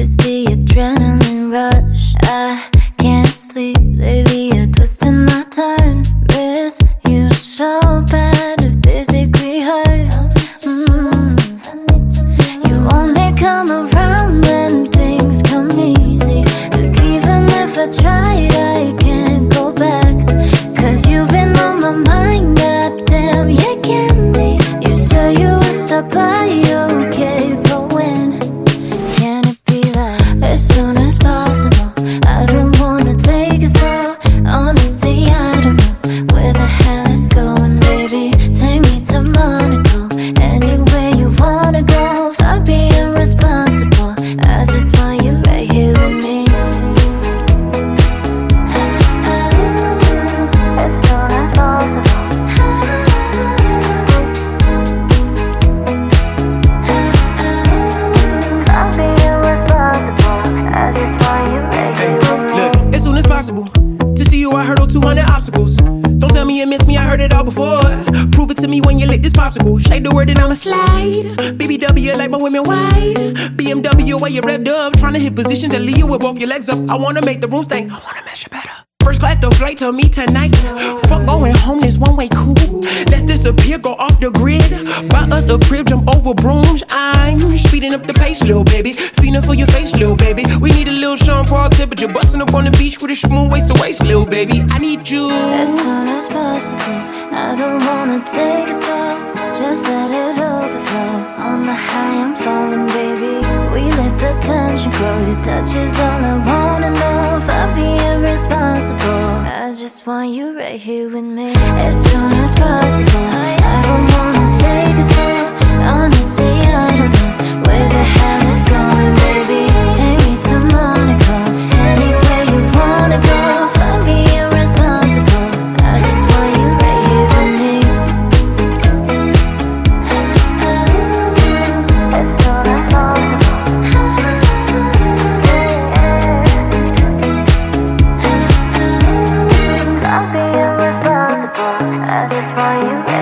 It's the adrenaline rush. I can't sleep lately, you're twisting my time. Miss you so bad, it physically hurts. You only come around when things come easy. Look, even if I tried, I can't go back. Cause you've been on my mind, goddamn, you get me. You said you would stop by, okay, but when? Can it be like as soon as possible? I don't wanna take it slow. Honestly, I don't know where the hell it's going, baby. Take me to Monaco, anywhere you wanna go. Fuck being irresponsible, I just want you right here with me. As soon as possible. Fuck being irresponsible, I just want you right here with me. Look, as soon as possible. To see you, I hurdle 200 obstacles. Don't tell me you miss me, I heard it all before. Prove it to me when you lick this popsicle. Shake the word and I'ma slide. BBW like my women wide. BMW while you revved up. Tryna hit position to leave you with both your legs up. I wanna make the room stink, I wanna measure better. First class, the flight to me tonight. Fuck going home, this one way cool. Let's disappear, go off the grid. Buy us a crib, jump over brooms. I'm speeding up the pace, little baby. Feeling for your face, little baby. We need a little Sean Paul temperature. Busting up on the beach with a smooth waist to waist, little baby. I need you as soon as possible. I don't wanna take it slow, just let it overflow. On the high, I'm falling, baby. We let the tension grow. Your touch is all I wanna know. Fuck being irresponsible, I just want you right here with me. As soon as possible. I don't wanna take it slow. Honestly, I don't know where the hell it's going, baby. Take me to Monaco, anywhere you wanna go. Fuck being irresponsible, I just want you right here with me. As soon as possible. Fuck being irresponsible, I just want you right here with me.